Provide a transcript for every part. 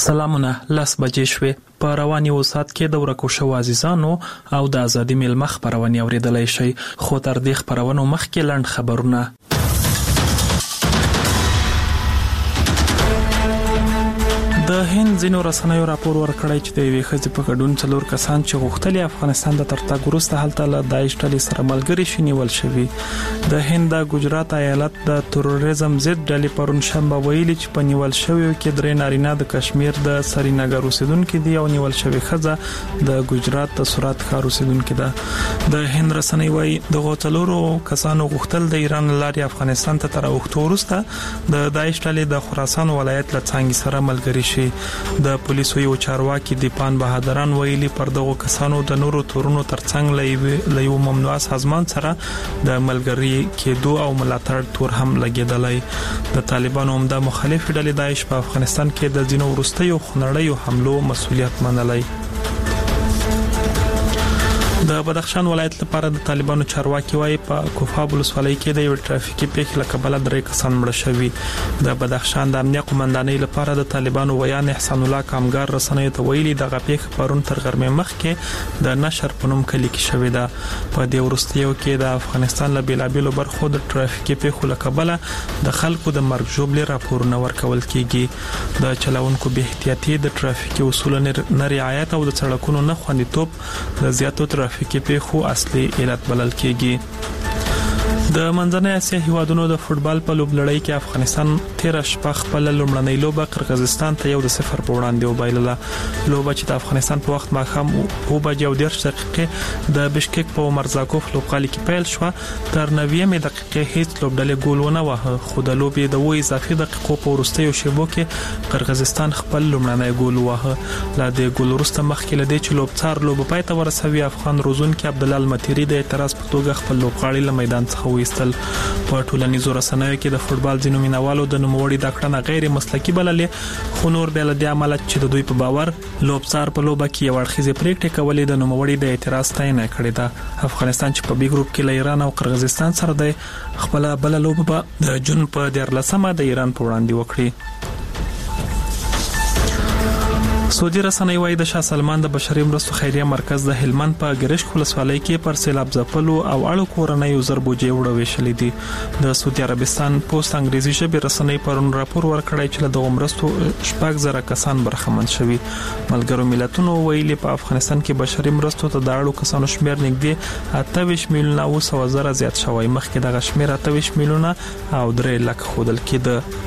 سلامونه، 10 بجې شوې. په رواني وسات کې د ورکو شو عزیزانو او د ازادي میلمه خبرونه اوریدلای شي. خو تر دې خبرونو مخکې لاند خبرونه. د هند ځینو رسنیو راپور ورکړی چې د یوې ښځې په ګډون 4 کسان چې غوښتل افغانستان د ترتګ وروسته هلته له داعش ډلې سره ملګري شي نیول شوي. د هند د ګجرات ایالت د تروریزم ضد ډلې پرون شنبه ویلي چې په نیول شویو کې 3 نارینه د کشمیر د سرینګر اوسیدونکو دي او نیول شوی ښځه د ګجرات د سورات ښار اوسیدونکو ده. د هند رسنۍ وايي د 4 کسانو غوښتل د ایران لارې افغانستان ته تر وخت وروسته د داعش ډلې د خراسان ولایت له څنګه سره ملګري شي. د پولیسو یو چارواکي دیپان بهادران ویلي پر دغه کسانو د نورو تورونو ترڅنګ له یو ممنوعه سازمان سره د ملګری کېدو او ملاتړ تور هم لګیدلای. د طالبانو هم د مخالف ډلې داعش په افغانستان کې د ځینو وروستیو خنړیو حملو مسؤلیت منلای. د بدخشان ولایت لپاره د طالبانو چارواکي وايي په کوفاب ولسوالۍ کې د یو ټرافیکي پیښې له کبله 3 کسان مړه شوي. د بدخشان د امنیت قومندانۍ لپاره د طالبانو ویان احسان الله کامګار رسنیو ته ویلي دغه پیښه پرون تر غرمې مخکې د نشر په نوم کلی کې شوې ده. په دې وروستیو کې د افغانستان له بیلابیلو برخو د ټرافیکي پیښو له کبله د خلکو د مرګ ژوبلې راپورونه ورکول کیږي. د چلوونکو به احتیاطي د ټرافیکي اصولو نه رعایت او د سړکونو نه خوندیتوب د زیاتو ټرافیکي پیښو اصلي علت بلل کیږي. د منځنۍ اسیا هیوادونو د فوتبال په لوبلړۍ کې افغانستان 13 شپه خپل لومړنۍ لوبه قرغیزستان ته 1-0 په وړاندې وبایلله. لوبه چې د افغانستان په وخت ماښام 2:10 د بشکک په مرزاکوف لوبغالي کې پیل شو. تر 90 دقیقې هیڅ لوبډلې ګول ونه وهه، خو د لوبې د 2 اضافي دقیقو په وروستیو شیبو کې قرغیزستان خپل لومړنۍ ګول وهه. لا د ګول وروسته مخکې لدې چې لوبڅار لوب پای ته ورسوي، افغان روزونکي عبدالله المطيري د اعتراض په توګه خپل لوبغاړي له میدان څخه ویستل. په ټولنیزو رسنیو کې د فوتبال ځینو مینوالو د نوموړي د کړنه غیر مسلکي بللې، خو نور بل د عمل چې د دوی په باور لوبڅار په لوبه کې یو اړخیزه پریکړه کولې د نوموړي د اعتراض ستاینه کړې ده. افغانستان چې په بي ګروپ کې له ایران او قرغیزستان سره دی، خپل بل لوبه د جون په 14مه د ایران په وړاندې وکړي. سعودي رسنۍ وايي د شاه سلمان د بشري مرستو خیریه مرکز د هلمند په ګرشک ولسوالۍ کې پر سیلاب ځپلو او اړو کورنۍ زر بوجې وړو ویشلې دي. د سعودي عربستان پوسټ انګریزي ژبه رسنۍ پرون راپور ورکړی چې د مرستو 6,000 کسان برخمن شوي. ملګرو ملتونو ویلي په افغانستان کې بشري مرستو ته د اړو کسانو شمیر نږدې 28 میلیونه او 100,000 زیات شوی. مخکې دغه شمیر 28 میلیونه او 3 لک خودل کېده.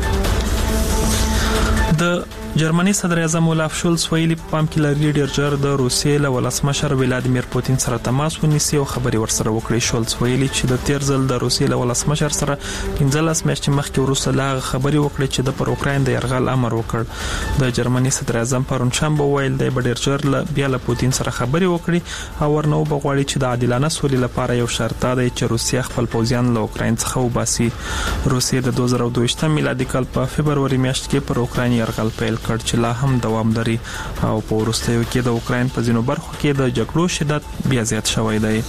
د جرمني صدر اعظم اولاف شولز ویلي په پام کې لري ډیر ژر د روسیې له ولسمشر ولادیمیر پوتین سره تماس ونیسي او خبري ورسره وکړي. شولز ویلي چې د تیر ځل د روسیې له ولسمشر سره 15 میاشتې مخکې وروسته لا خبري وکړي چې د پر اوکراین د يرغل امر وکړ. د جرمني صدر اعظم پرون شنبه ویل دی ډیر ژر بیا له پوتین سره خبري وکړي او ورنو بغواړي چې د عادلانه سولې لپاره یو شرط دی چې روسیه خپل پوځیان له اوکراین څخه وباسي. روسیې د 2022 میلادي کال په فبرवरी میاشت کې پر اوکراین يرغل پیل کړ چې لا هم دوام لري او په وروستیو کې د اوکراین په ځینو برخو کې د جګړو شدت بیا زیات شوی دی.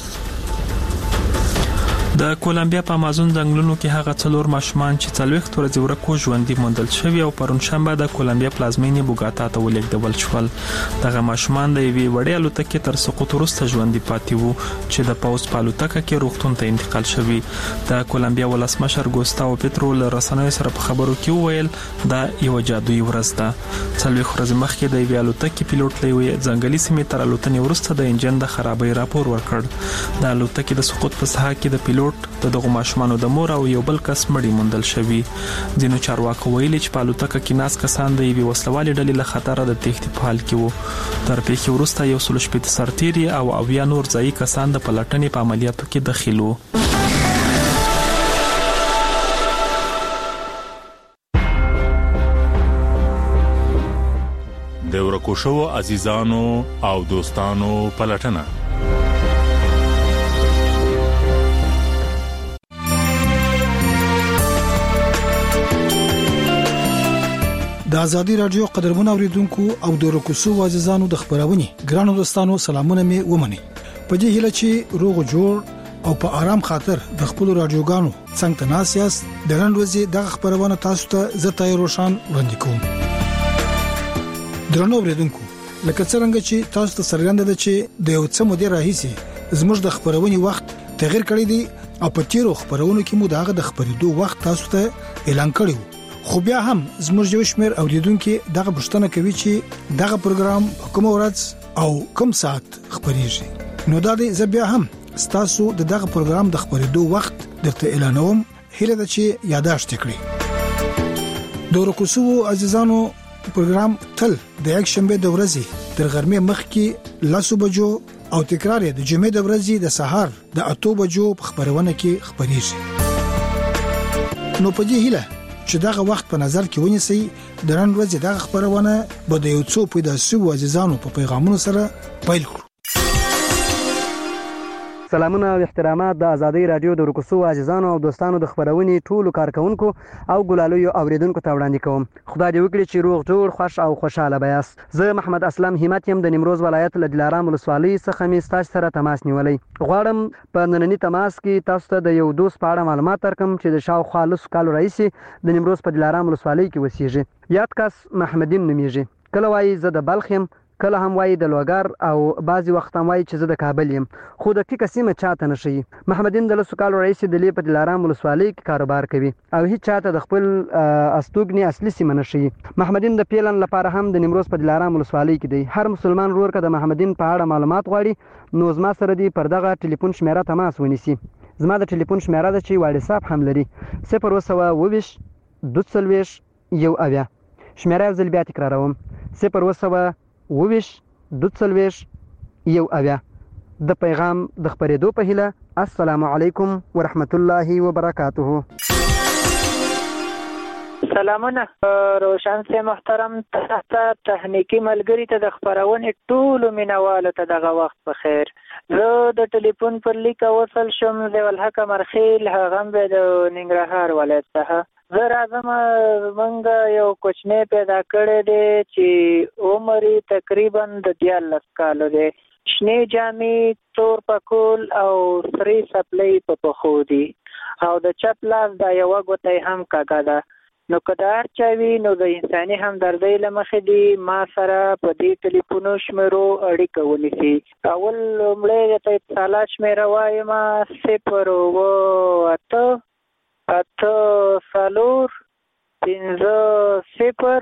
د کولمبیا په امازون ځنګلونو کې هغه 4 ماشومان چې 40 ورځې ورکو ژوندۍ موندل شوي او پرون شنبه د کولمبیا پلازمینې بوګاتا ته ولیږدول شول. دغه ماشومان د یوې وړې الوتکې تر سقوط وروسته ژوندۍ پاتې وو چې د پوز په الوتکه کې روغتون ته انتقال شوي. د کولمبیا ولسمشر ګوستاو پیټرو له رسنیو سره په خبرو کې وویل دا یو جادویي ورځ ده. 40 ورځې مخکې د یوې الوتکې پیلوټ له یوې ځنګلي سیمې تر الوتنې وروسته د انجن د خرابۍ راپور ورکړ. د الوتکې د سقوط په ساحه کې د پیلوټ دغه ماشومانو د مور او یو بل کس مړی موندل شوی. ځینو چارواکو ویلي چې په الوتکه کې ناس کسان د یوې وسلوالې ډلې له خطر د تېښتې په حال کې وو. تر پیښې وروسته 160 سرتیري او 90 نور ځایي کسان د پلټنې په عملیاتو کې دخیل وو. د ورکو شو عزیزانو او دوستانو پلټنه. د ازادي رادیو قدرمن اوریدونکو او د رکوسو عزیزانو د خبرونه ګرانو دوستانو سلامونه مې ومني. په دې هیله چې روغ جوړ او په آرام خاطر د خپل رادیوګانو څنګه تناسیاس د نن ورځې د خبرونه تاسو ته زه تای روشن وړاندې کوم. درنو اوریدونکو لکه څنګه چې تاسو ته څرګنده ده چې د یو څه مودې راهیسې زموږ د خبرونې وخت تغیر کړی دی او په تیرو خبرونو کې مو دغه د خبرېدو وخت تاسو ته اعلان کړی خو بیا هم زموږ یو شمېر اوریدونکو دغه پوښتنه کوي چې دغه پروګرام کوم ورځ او کوم ساعت خبريږي نو دا دې بیا هم تاسو دغه پروګرام د خبرېدو وخت درته اعلانوم هله د چې یاداشت کړی د ورکوسو عزیزانو پروګرام تل د یک شنبه د ورځې تر غرمې مخکې لاسو بجو او تکرار د جمعې د ورځې د سهار د 8 بجو په خبرونه کې خبريږي نو په دې هیله چې دغه وخت په نظر کې ونیسي د نن ورځې دغه خبرونه به د یو څو پیدا شوو عزیزانو په پیغامونو سره پیل کړو سلامونه او احترامات د ازادي رادیو د ورکوسو عزیزانو او دوستانو د خبرونې ټولو کارکونکو او ګلالویو اوریدونکو ته وړاندې کوم خدای دې وکړي چې روغ جوړ خوش او خوشاله بیاست زه محمد اسلم همت يم د نیمروز ولایت له دلارام ولسوالۍ څخه مې تاسو سره تماس نیولې غواړم په نننی تماس کې تاسو ته د یو دوست په اړه معلومات درکم چې د شاوخوا لس کالو راهیسې د نیمروز په دلارام ولسوالۍ کې اوسېږي یاد کس محمدین نومیږي کله وایي زه د بلخ یم کله هم وایي د لوګر او بعضی وخت هم وایي چې زه د کابل یم خو د ټیکه سیمه چاته نشي محمدین د لسو کالو رئیس د لیپ دلارام ولسوالۍ کې کاروبار کوي او هیڅ چاته د خپل استوګنی اصلي سیمه نشي محمدین د پیلن لپاره هم د نیمروز په دلارام ولسوالۍ کې دی هر مسلمان ورور که د محمدین په اړه معلومات غواړي نو زما سره دی پر دغه ټلیفون شمیره تماس ونیسي زما د ټلیفون شمیره ده چې واتساپ هم لري 022 240 یو اویا شمیره ځل بیا تکراروم 022 240 یو اویا د پیغام د خبرېدو په هیله السلام علیکم ورحمت الله وبرکاته سلامونه روشن سي محترم تخنیکی ملګری ته د خبرونې ټولو مینوالو ته دغه وخت په خیر زه د ټلیفون پر لیک وصل شم د الحق مرخیل هغه د ننګرهار ولایت څخه زه راځم منګه یو کوچنی پیدا کړی دی چې عمر تقریبا د 14 کالو دی شنې جامې تور پکول او سری سپلای په پخو دي او د چپ لاس د یو غوټي هم کاګه ده نو کدار چوي نو د انساني همدردۍ لمخې دی ما سره په دې ټلیفون شمیرو اړیکه ونیسي اول لومړی ته اتصالات شمیره وایم 0 اته سالور 50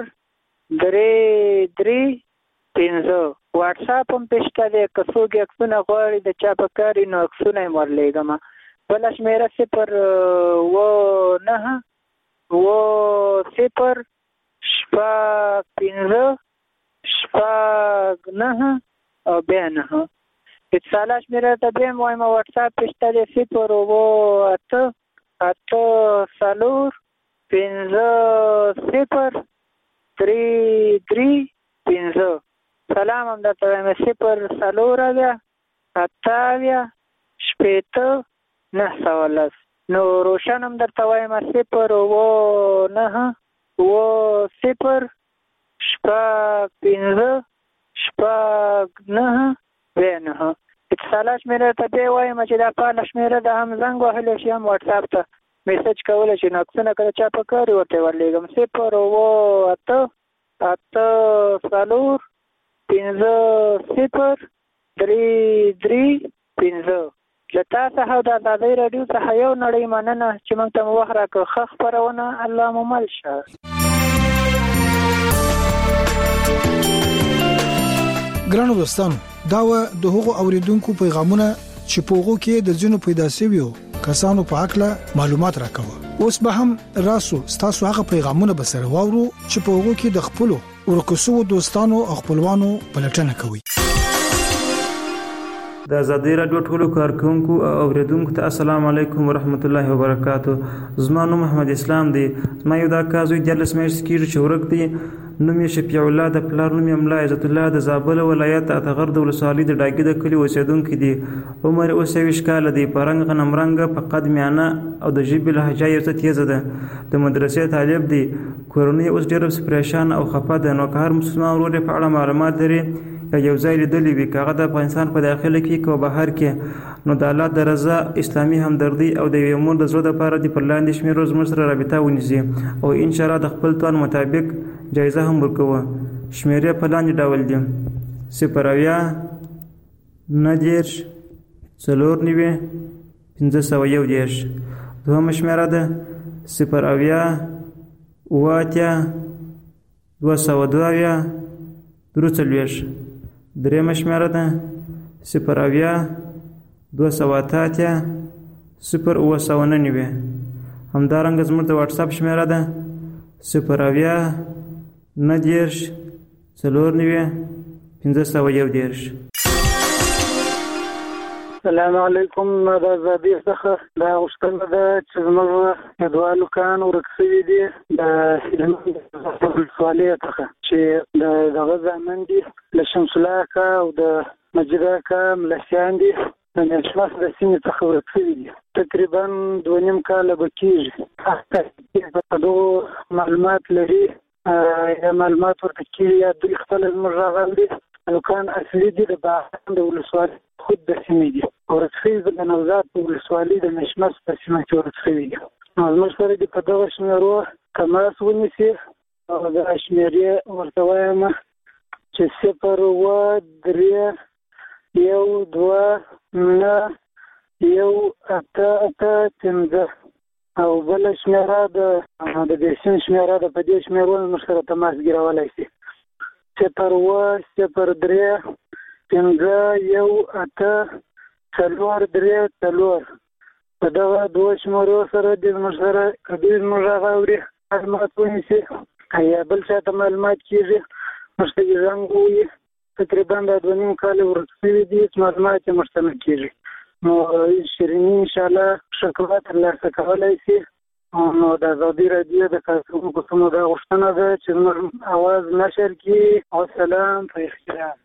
3 واتس اپ هم پېشته دی که څوک عکسونه غواړي د چا په کار نو عکسونه یې ورلیږم بله شمیره 0 او بیا 9 اتصالات شمیره ته بیا وایم واتس اپ پېشته دی 0 اته سالور 50 3 سلام هم درته وایم 0 سالور اویا اتاویا شپېته 910 نو روشن هم درته وایم 0 9 اتصالات شمیره ته بیا وایم چې دا پاله شمیره د هم زنګ وهلی شي هم واتس اپ ته میسج کولی شي نو عکسونه که د چا په کار ورته ورلیږم 0 اته سالور 50 3 له تا څخه د ازادۍ راډیو څخه یو نړۍ مننه چې موږ ته مو وخت راکړ ښه خپرونه الله مو مل شه ګرانو دوستانو دا و د هغو اوریدونکو پیغامونه چې په هغو کې د ځینو پیدا شویو کسانو په اړه معلومات راکوه اوس به هم راسو تاسو هغه پیغامونه به سره واورو چې په هغو کې د خپل ورکوسو دوستانو او خپلوانو پلټنه کوي د ازادي رادیو ټولو کارکونکو او اوریدونکو ته السلام علیکم ورحمت الله وبرکاته زما نوم محمد اسلام دی ما یو دا کازوی د لسمېش کیږي چې ورک دی نوم یې شفیع الله د پلار نوم یې ملا عزت الله د زابل ولایت اتغر د ولسوالۍ د ډاګي د کلی اوسیدونکو دی عمر اوس 20 کال دی پرنګ غنمرنګ په قد میانه او د ژبې لهجه یې تیزه ده د مدرسې طالب دی کورنۍ اوس ډېر پریشان او خفه ده نو که هر مسلمان ورور په اړه معلومات لري یو ځای لیدلی وي که هغه د افغانستان په داخله کې که بهر کې نو د الله د رضا اسلامي همدردي او د یوې مور د زړه دپاره د پر لاندې شمېرو زموږ سره رابطه ونیسي او انشاءالله د خپل توان مطابق جایزه هم ورکوه شمیرې په لاندې ډول دي: 0 90 4 501. دویمه شمیره ده 0 202 43. دریمه شمیره ده 0 208 0 همدارنګه زموږ د واتس اپ شمیره ده 0 90 4 501. السلام علیکم. د ازادي څخه دا غوښتنه ده چې زموږ کډوالو کان ورک شوي دي د هلمند ولسوالۍ څخه چې دغه ځامن دي له شمس الله اکا او د مجید اکا ملسیان دي د نشماس د سیمې څخه ورک شوي دي. تقریبا 2.5 کاله به کېږي. په دغو معلومات لري یا معلومات ورته کېږي یا دوی خپله زموږ راغلي کان اصلي دي د باغان د ولسوالۍ خود د سیمې دي. ورک شوي د نوزاد په ولسوالۍ د نشمس په سیمه کې ورک شوي دي. زموږ سره دې په دغه شمېرو تماس ونیسي او د شمېرې ورته وایم چې 0 3 1 2 9 1 8 5 او بله شمېره د دې سیمې شمېره ده. په دې شمېرو موږ سره تماس ګیرولی شي 0 0 3 5 1 8 4 3 4. په دغه دوه شمېرو سره دې موږ سره کدی موږ هغه اوري معلومات ونیسي یا بل چا ته معلومات کېږي موږ ته یې زنګ ووایي. تقریبا دا 2.5 کاله ورک شوي دي چې معلومات یې موږ ته نه کېږي. نو شیریني انشاءالله شکوه ترلاسه کولی شي. نو د ازادي راډیو د کارکوونکو څخه دا غوښتنه ده چې زموږ اواز نشر کړي. والسلام په احترام.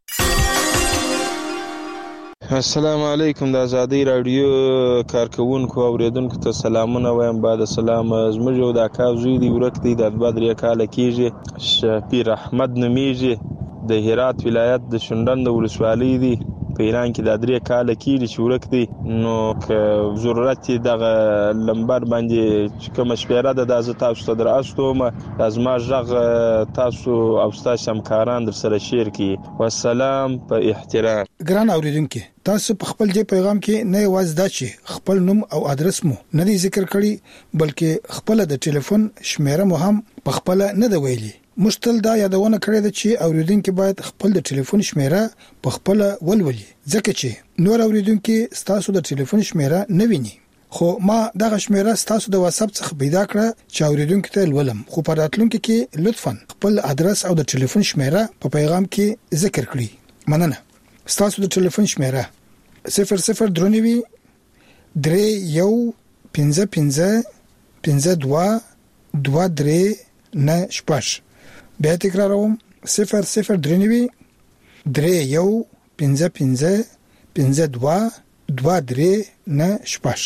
السلام علیکم. د ازادي راډیو کارکوونکو اوریدونکو ته سلامونه وایم. بعد سلام. زموږ یو د اکا زوی دی ورک دی د 2-3 کاله کېږي. شفیع احمد نومیږي. د هرات ولایت د شونډند ولسوالۍ دی. په ایران کې د 3 کاله کېږي چې ورک دی. نو که ضرورت یې دغه لمبر باندې چې کومه شمېره ده دا زه تاسو ته در استوم. دا زما غږ تاسو او ستاسو همکاران در سره شیر کړي. والسلام په احترام. ګران اوریدونکو تاسو په خپل دې پیغام کې نه یوازې دا چې خپل نوم او ادرس مو نه دی ذکر کړی بلکې خپل د ټلیفون شمیره مو هم په خپل نه دی ویلي. مشتل دا یادونه کړې ده چې اوریدونکو باید خپل د ټلیفون شمیره په خپل ولولي ځکه چې نور اوریدونکو تاسو د ټلیفون شمیره نه ویني. خو ما دغه شمیره تاسو د واتس اپ څخه پیدا کړه چې اوریدونکو ته ولولم. خو په راتلونکو کې لطفا خپل ادرس او د ټلیفون شمیره په پیغام کې ذکر کړئ. مننه. تاسو د ټلیفون شمیره 00 درونوي 31 55 52 23 9 بیا تکراروم 00 درونوي 31 55 52 23 9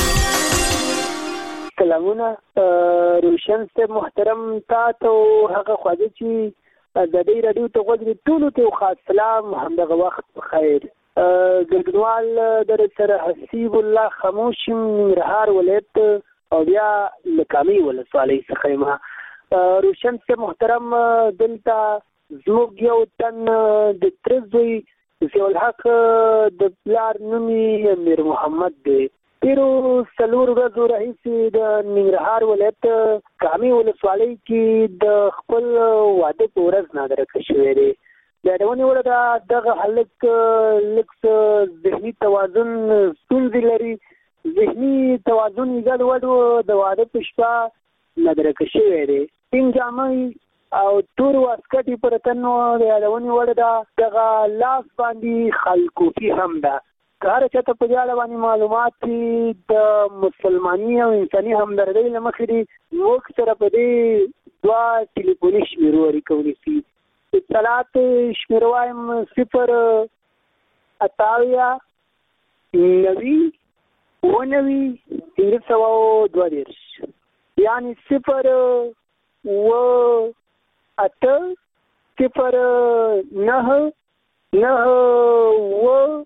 سلامونه. روشن صاحب محترم تاسو هغه خواږه چې د دې رادیو ته غوږ ټولو ته خاص سلام همدغه وخت بخیر. ګډوال در سره حسیب الله خاموشم ننګرهار ولایت او بیا لکامي ولسوالۍ څخه ما روشن صاحب محترم دلته زموږ یو تن د ترزوی ضیاء الحق د پلار نومي امیر محمد دی. تیرو څلور ورځو راهیسې د ننګرهار ولایت کامي ولسوالۍ کې د خپل واده په ورځ نادرکه شوی دی. د یادونې وړ ده دغه هلک لږ ذهني توازن ستونزې لري. ذهني توازن یې ګډوډ و. د واده په شپه نادرکه شوی دی. سپین جامې او تور واسکټ پر تن و. د یادونې وړ ده دغه لاس باندې خلکوفي هم ده. که هر چاته په دې اړه باندې معلومات دي د مسلماني او انساني همدردۍ له مخې دي موږ سره په دې 2 ټلیفوني شمیرو اړیکه ونیسي. اطلاعات شمیره وایم 0 28 90 19 یعنی 0 8 0 9 9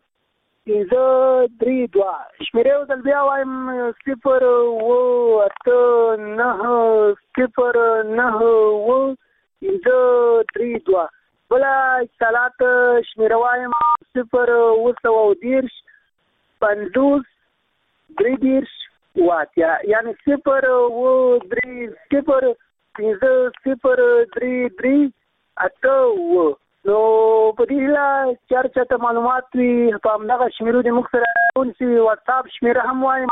5-3-2 شمیره او دل بیا وایم 0 8 9 0 9 5-3-2 بل اتصالات شمیره وایم 0 50 33 واتیا یعنی 0 3 0 0 8 نو په دې لا چرچته معلومات وي په همدغه شمیرو د موږ سره ونسي واتس اپ شمیره هم وایم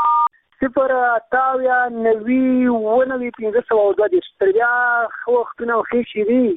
0 تر بیا وختونه ښه شي دي.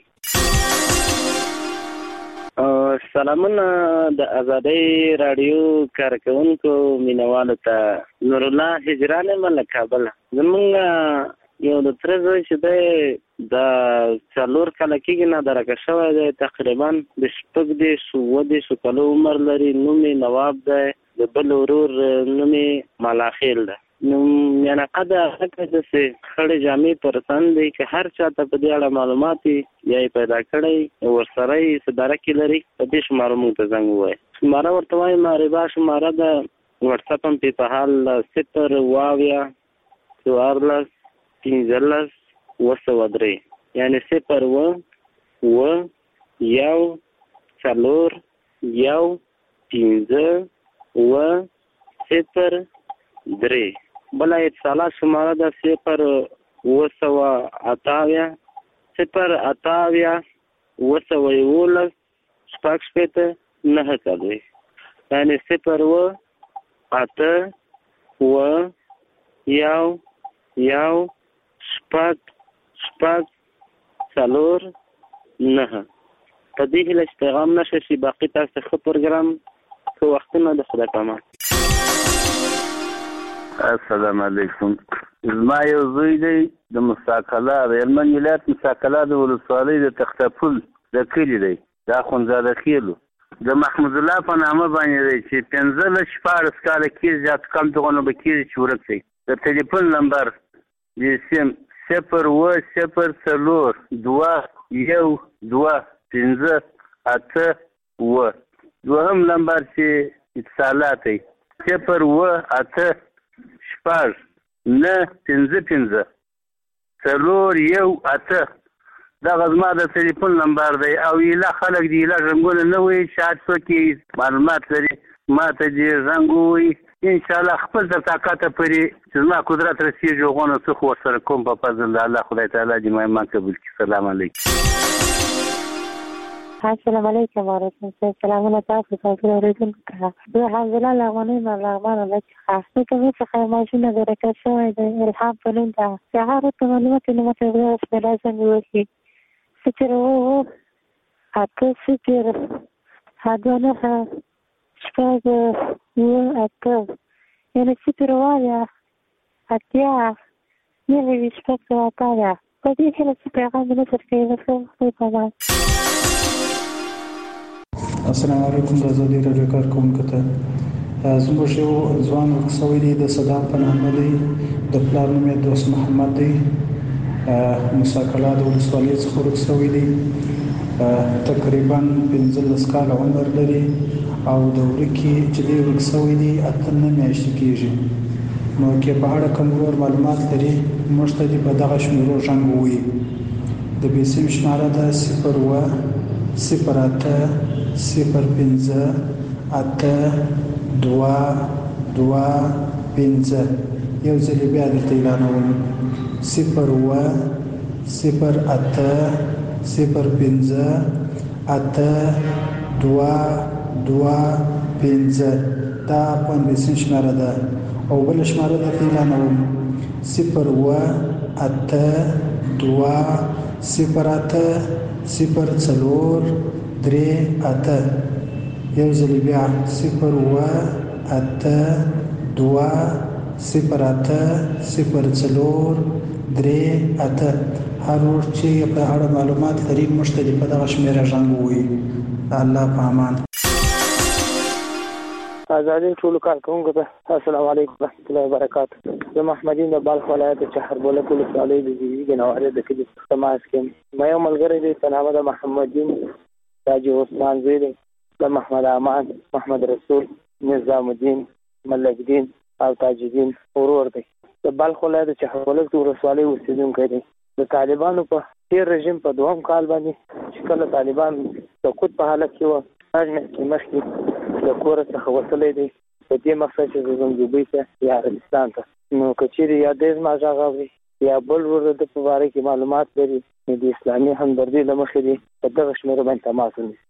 سلامونه د آزادۍ رادیو کارکونکو مینوالو ته نور الله هجران مله کابل زمونږ یو د تر زوی چې دی د 4 کاله کېږي نه درکه شوی دی تقریبا د 10 کالو عمر لري. نوم یې نواب دی د بل ورور نوم یې ملاخیل دی. نو میانقه د هغه داسې خړې جامې پرسند دی که هر چا ته په دې اړه معلومات یا یې پیدا کړی ورسره یې څه درکې لري په دې شماره موږ ته زنګ ووایي. شماره ورته وایم ربا شماره ده وټساپ هم پې په حال 0 15 203 یعنی 0 1 4 1 15 0 بله اتصالات شماره ده 0 8 9 څلوي یعنی 0 8 1 شپږ 4 9 په دې هیله چې پیغام نشه شي باقي تاسو ښه پروګرام که وختونه د خدای پامان. السلام علیکم. زما یو زوی دی د مساکله د هلمند ولایت مساکله د ولسوالۍ د تختپل د کلي دی د اخندزاده خیلو د محمود الله په نامه باندې دی چې 15 کاله کېږي زیات کم دغونه به کېږي چې ورک دی. د تلیفون نمبر د سیم 0 4 2 1 2 5 8 دوهم نمبر چې اتصالات دی 0 8 شپږ 9 15 4 1 8 دغه زما د تلیفون نمبر دی. او ایله خلک دی ایله رنګونه نه وایي چې هر څوک معلومات لري ما ته دې زنګ ووایي انشاءالله خپل تر طاقته پورې چې زما قدرت رسېږي هغونه څه خو ورسره کوم په فضل د الله خدای تعالی دې ما ایمان قبول کړي. سلام علیکم. السلام علیکم ورحمۃ اللہ. سلامونه تاسو ته اوریدونکو ته زه حمزله لغونی ملغمانه لکه کومه څه ماشینه درکه شوی د الهام په نوم ده سهار ته معلومات نه مته وو په لازم وشي 0 8 0 هدونه شپږ 8 یعنی 0 وایا اتیا نه وی شپږ راځي په دې کې څه پیغام نه څرګندوي په پامان. السلام علیکم د آزادۍ راډیو کارکونکو ته زموږ یو ځوان ورکسوی دی د صدام په نامه دی د پلار نوم یې دوست محمد دی مساکله د ولسوالۍ څخه ورکسوی دی تقریبا 15 کاله عمر لري او د ورکې چې دی ورکسوی دی 8 میاشتې کېږي. نو کې په اړه کوم نور معلومات لري موږ ته دې په دغه شمیرو زنګ ووایي. د بیسیم شماره ده 0 8 0 5 8 2 2 5 یو ځل بیا درته اعلانوم 0 0 8 0 5 8 2 2 5 دا پوین بیسین شماره ده. او بل شماره درته اعلانوم 0 8 2 0 8 0 4 3 8 یو ځل بیا 0 8 2 0 8 0 4 3 8 هر ورځ چې په اړه معلومات لري موږ ته په دغه شمیره زنګ ووایي. الله په امان. آزادۍ ټولو کارکوونکو ته السلام علیکم ورحمۃ اللہ وبرکاتہ. زه محمدین د بلخ ولایت چهربولک ولسوالۍ د زیږیدې نوارې د کلي تماس کې ما یو ملګری دی په نامه د محمدین تاجي عثمان زوی دی د محمد امان محمد رسول نظام الدین ملک دین او تاج الدین ورور دی. د بلخ ولایت چهربولک ولسوالۍ اوسیدونکی دی. د طالبانو په تیر رژیم په دوهم کال باندې چې کله طالبان سقوط په حالت کې وو هغه مخکې د کور څخه وتلی دی په دې مقصد چې زموږ دوبۍ ته یا عربستان ته نو که چیرې یا د زما غږ اوري یا بل ورور د په باره کې معلومات لري نو د اسلامي همدردۍ له مخې دی په دغه شمېره باندې تماس ونیسي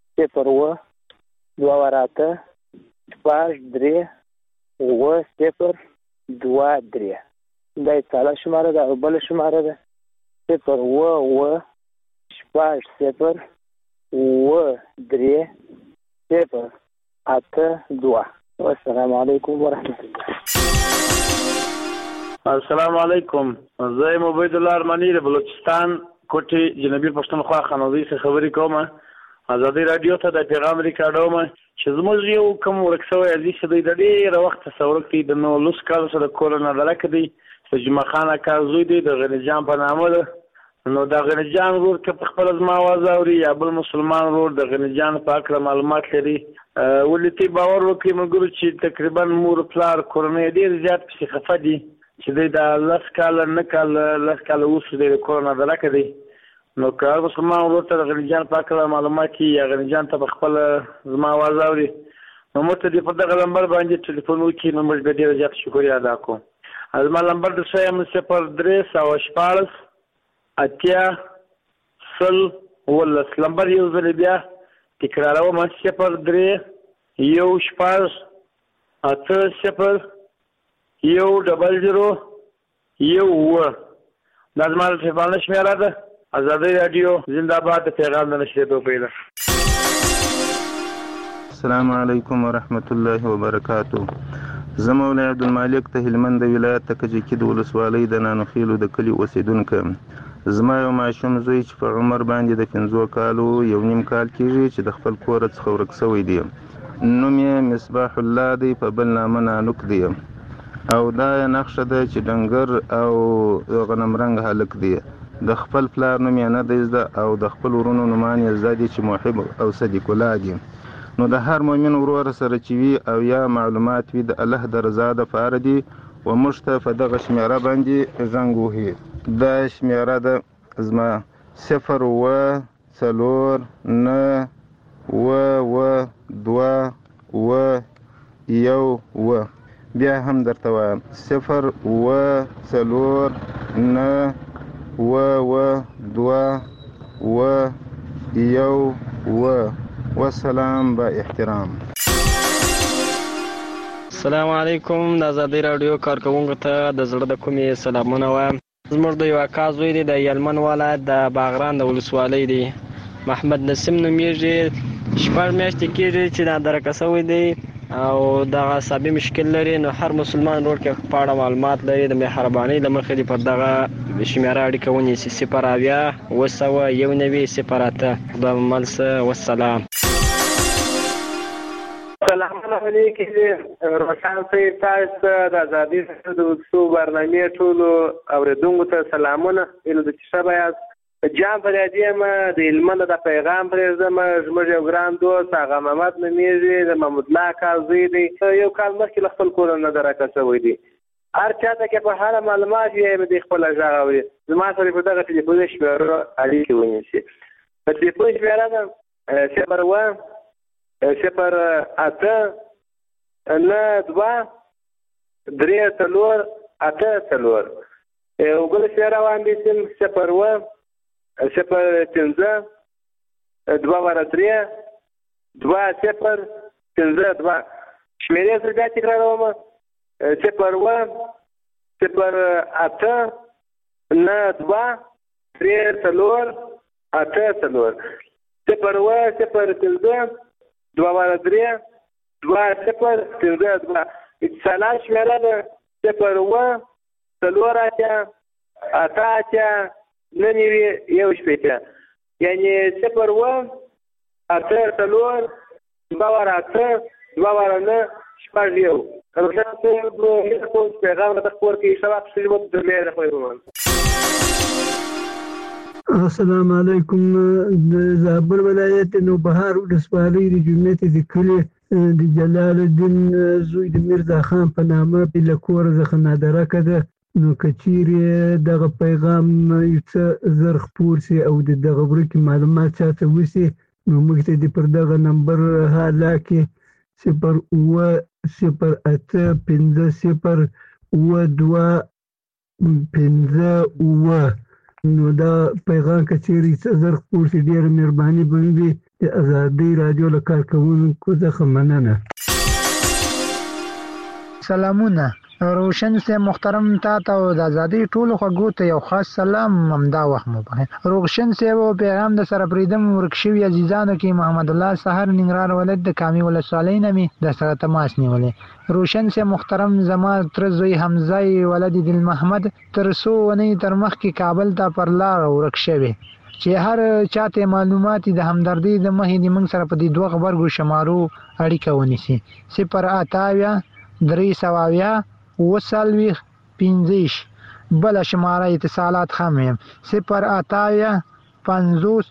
0-2-8-2-3-9-0-2-3 دا یې تاله شماره ده او بله شماره ده 0-2-8-2-3-9-0-2-8-2. والسلام علیکم ورحمت الله. السلام علیکم. زه یم عبید الله ارمانی د بلوچستان کوټې جنوبي پښتونخوا خانوزۍ څخه خبرې کوم. ازادي رادیو ته د پیغام ریکارډوم چې زموږ یو کوم ورک شوی عزیز دی د ډېره وخته ورک دی د 19 کالو سره کورونه درک دی د جمعه خان اکا زوی دی د غني جان په نامه ده. نو د غني جان ورور که په خپل زما आवाज اوري یا بل مسلمان ورور د غني جان په اړه معلومات لري ولې باور وکړي موږ چې تقریبا مور پلار کورنۍ ډېر زیات په خفه دي چې د 10 کال نه کال 10 کال اوس د کورونه درک دی. نو که مسلمان ورور ته د غني جان په اړه معلومات یا غني جان ته په خپل زما आवाज اوري نو موږ ته په دغه نمبر باندې ټلیفون وکړي نو موږ به ډېر زیات شکریا ادا کوو. زما نمبر د شایم 0314 اتیا سل ولس نمبر یو ځل بیا تکراروم 0314 اته صفر یو ډبل زیرو یو دا زما د تلیفون شمیره ده. ازادي رادیو زنده باد پیغام د نشریدو پیدا. السلام علیکم ورحمت الله وبرکاتہ. زه مولوی عبدالمالک ته هلمند ولایت ته کجکي د ولسوالۍ د نانوخیلو د کلي اوسیدونکی. زما یو ماشوم زوی چې په عمر باندې د 15 کالو یو نیم کال کېږي چې د خپل کور څخه ورک شوی دی. نوم یې مصباح الله دی په بل نامه نانوک دی او دا نقشه ده چې ډنګر او غنمرنګ هلک دی. د خپل پلار نوم یې نه دی زده او د خپل ورونو نومان یې زده دي چې محب او صدیق الله دي. نو د هر مؤمن ورور سره چې وي او یا معلومات وي د الله د رضا دپاره دي و موږ ته په دغه شمېره باندې زنګ وهي. دا شمېره ده زما 0-4-9-2-1 بیا هم درته وایم 0-4-9-2-1 والسلام با احترام. السلام علیکم. د ازادي رادیو کارکونکو ته د زړه د کومې سلامونه وایم. زموږ د یو اکا زوی دی د یلمن ولایت د باغران د ولسوالۍ دی محمد نسیم نومیږي. 6 میاشتې کېږي چې نادرکه شوی دی او دغه عصبي مشکل لري. نو هر مسلمان ورور کې په اړه معلومات لري د مهربانۍ له مخې په دغه شمیره اړیکه ونیسي 0-2-1-9-0-8. خدای ملسه والسلام. سلام علیکم. روشن صاحب تاسو د ازادي رادیو د وڅو برنامه ټولو اوریدونکو ته سلامونه. اله د شبا جام پر دې ما د علمانه د پیغام پر زما زموږ یو ګران دوست هغه محمد نمیږي د محمود الله کاظمی دی. یو کال مخکې خپل کور نه درکه شوی دی. هر چاته کې په هر معلومات یې د خپل ځای اوري. زما سره په دغه ټلیفون شمیره اړیکه ونیسي. په ټلیفون شمیره ده 0-8-2-3-4 وګل شمیره باندې 0-2-3-2-0-5-2 شمیره سره بیا تکراروم 0-2-3-4 0-2-3-2 اتصالات شمیره ده 0-2-3-8 یعنی 0-8-2-8 روشن صاحب پیغام د خبر کې شواب سلیمت د مېره خوښوم. السلام علیکم. د زابل ولایت نوبهار ولسوالۍ د جمعیت د کلي د جلال الدین زوی د میرزا خان په نامه په لکور ځخه نادرکه ده. نو کچیرې دغه پیغام یو څه زر خپور سي او دغه ورکې معلومات چاته وسی نو موږ ته د پر دغه نمبر حالا کې 08050 نو دا پیغام کچیرې څه زر خپور سي ډېره مهرباني به وي د ازادي رادیو له کارکوونکو څخه مننه. سلامونه روشن سے محترم تا ته د ازادي ټولو خواږو ته یو خاص سلام همدا وخت مو په روشن سے و پیغام د سره پریدم ورکشوي عزیزانو کې محمد الله سحر ننګرهار ولایت د کامي ولسوالۍ نامي د سره تماس نیولې روشن سے محترم زما تر زوی حمزه ولد دل محمد ترسو ونی تر مخ کې کابل ته پر لار ورکشوي چې هر چاته معلومات د همدردی د مهې د من سره په دې دوه خبرګو شمارو اړیکه ونیسي 088 وسلوي 15 بل شماره اتصالات خمیم 088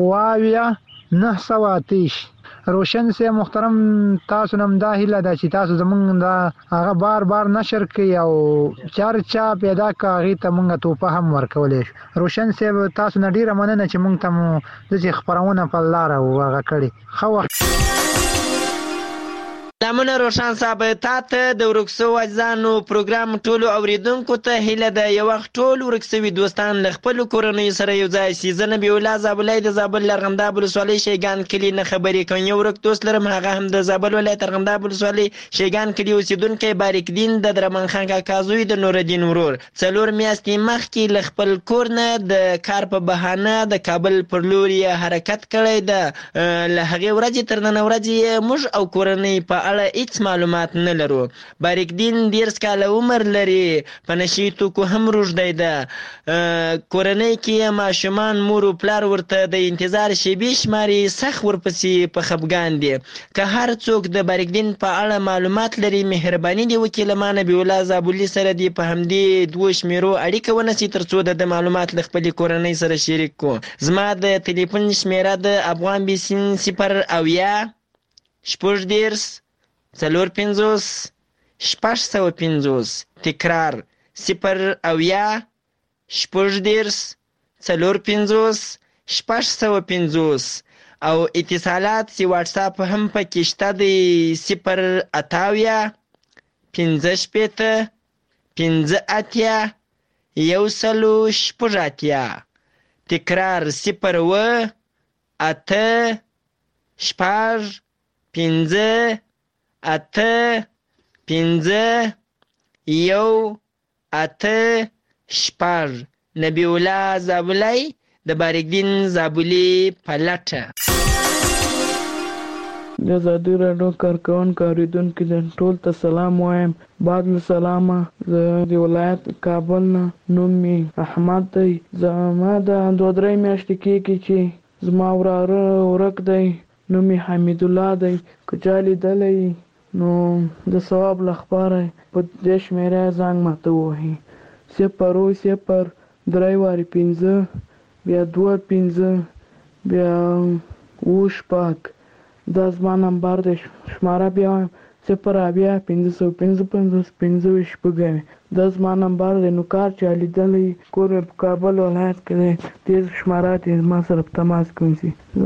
930 روشن سے محترم تاسو نم دا هیله ده چې تاسو زمونږ دا هغه بار نشر کوي او چرچا پیدا کوي ته مونږ ته هم ورکولې روشن سے تاسو نه ډیره مننه چې مونږ ته د خبرونه په لار او هغه کړي خو سلامونه روشن صاحب ته د ورکسو اجزانو پروګرام ټولو اوریدونکو ته هیله ده یو وخت ټول ورکسوي دوستان له خپل کورنۍ سره یو ځای شي زنه به ولا زابلای د زابل لرغنداب ولسوالۍ شیګان کلی نه خبرې کوي یو ورک دوست لرم هغه هم د زابل ولایت لرغنداب ولسوالۍ شیګان کلی اوسیدونکو باریک دین د درمن خان کاکازوی د نور الدین ورور څلور میاشتې مخکې له خپل کور نه د کار په بهانه د کابل پر لور حرکت کړی ده له هغه ورځې تر نن ورځې موږ او کورنۍ په هیڅ معلومات نه لرو باریک دین 10 کاله عمر لري په نشي توکو هم روږدی ده کورنۍ کې ماشومان مور او پلار ورته د انتظار شیبي شماري سخ ورپسې په خفګان دي که هر څوک د باریک دین په اړه معلومات لري مهرباني دی وکیل مان بي ولا زابلی سره دی په همدې دوه شمیرو اړیکه ونسي ترڅو د معلومات له خپل کورنۍ سره شریک کو زما د ټلیفون شمیره د افغان بیسین 0 څلور 50 650 تکرار 0 څلور 50 650 او اتصالات سی واتس اپ هم پکې شته د 0 تکرار 0 نبی الله زابلی د باریک دین زابلی پلټه د ازادي راډیو کارکوونکو اوریدونکو ټول ته سلام وایم بعد له سلامه زه د ولایت کابل نه نوم مې احمد دی زما د 2-3 میاشتې کېږي چې زما وراره ورک دی نوم یې حمید الله دی که چا لیدلی نو د ثواب لپاره په دې شمیره زنګ ماته ووهي 0 3 بیا 2 5 بیا 8 دا زما نمبر دی شماره بیا وایم 0 دا زما نمبر دی نو کار چا لیدلی کور په کابل ولایت کې دی تیز شماره دی ما سره تماس کوونسي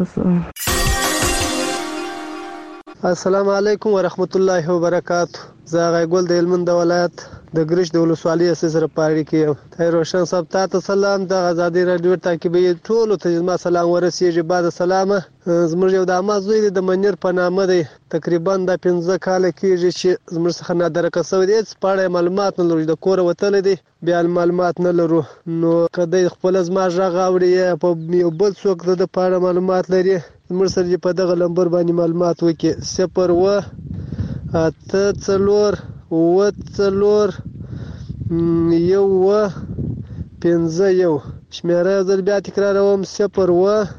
السلام علیکم ورحمت الله وبرکاته زه غیګل د هلمند ولایت د ګرش د ولسوالۍ سره پاره کې ته روشن صاحب ته سلام د ازادي رادیو تعقیبي ټول ته ما سلام ورسیږي بعد سلامه زموږ یو د امازوی د منیر په نامه دی تقریبا د 15 کال کېږي چې زموږ څخه نادر کسو دي سپاړې معلومات نه لري د کور وتل دي بیا معلومات نه لرو نو کله خپل زما ژغ اوري په یو بل څوک د پاره معلومات لري زموږ سره په دغه نمبر باندې معلومات وکي 0 شمیره زر بیا تکراروم 0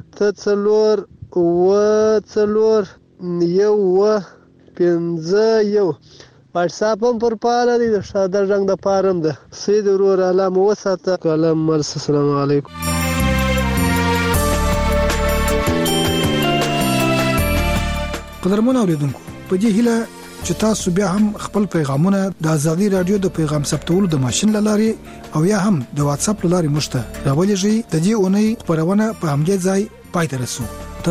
واتس اپ هم پر پاله دی د شاده رنگ د پارم ده سید ورور علامه وساته کلام مرس السلام علیکم قدرمن اوریدونکو په دې هیله چې تاسو بیا هم خپل پیغامونه د ازادي رادیو د پیغام ثبتولو د ماشين لاري او یا هم د واتس اپ لاري مشته راولېږئ. د دې اونۍ خبرونه په همدې ځای پای ته رسو.